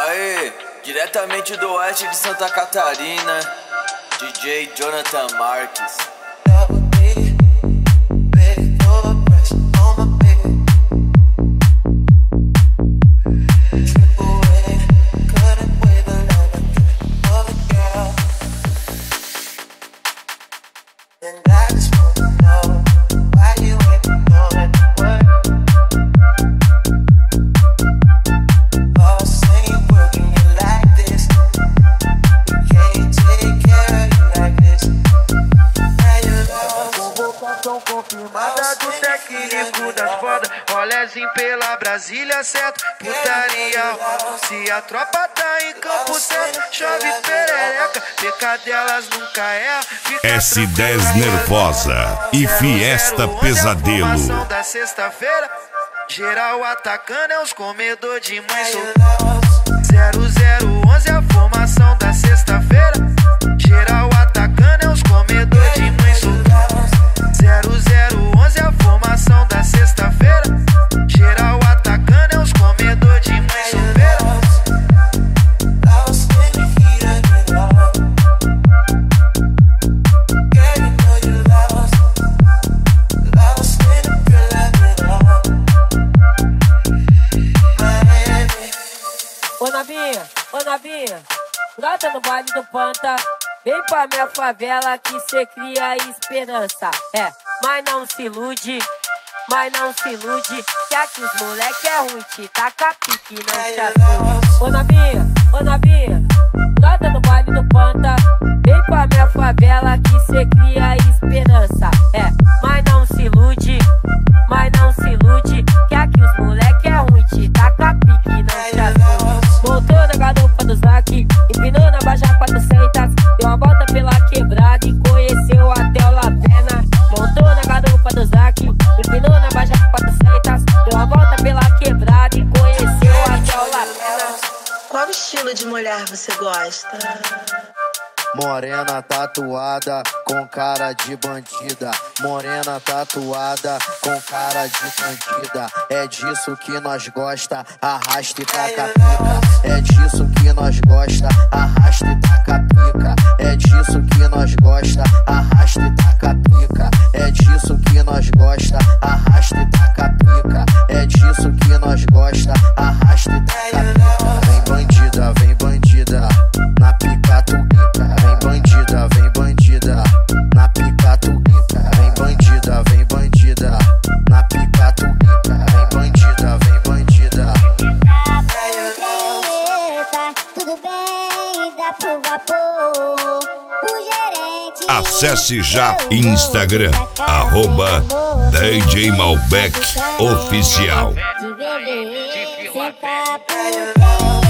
Aê, diretamente do oeste de Santa Catarina, DJ Jonathan Marques. Confirmada do técnico das foda, rolezinho pela Brasília, certo? Putaria, se a tropa tá em campo certo, chove perereca, pecadelas nunca é. S10 Nervosa e Fiesta Pesadelo. Formação da sexta-feira, geral atacando é os comedor de mãe solteira. 0011 a formação da sexta-feira, geral atacando é os comedor de mãe solteira. 0011 a formação da sexta-feira, geral atacando é os comedor de mãe solteira. Ô novinha, brota no baile do Panta, vem pra minha favela que cê cria esperança. Mas não se ilude, que aqui os moleque é ruim, te taca pique, não te assuste. Ô novinha, brota no baile do Panta, vem pra minha favela que cê cria esperança. Mas não se ilude, que aqui os moleque é ruim, te taca pique, não te assuste. Voltou na garupa do Zac, empinou na Baixa 400, deu uma volta pela quebrada e conheceu até o Lapena. Montou na garupa do Zac, empinou na Baixa 400, deu uma volta pela quebrada e conheceu até o Lapena. Qual estilo de mulher você gosta? Morena tatuada com cara de bandida, morena tatuada com cara de bandida. É disso que nós gosta, arrasta e taca pica. É disso que nós gosta, arrasta e taca pica. É disso que nós gosta, arrasta e taca pica. É disso que nós gosta, arrasta e taca pica. É disso que nós gosta, arrasta e taca pica. Vem bandida, na pica tu pica. Vem bandida, na pica tu pica. Vem bandida, na pica tu pica. Vem bandida. Tudo bem, dá pro vapor. O gerente. Acesse já Instagram, @DJ Malbec Oficial. De beber, senta pro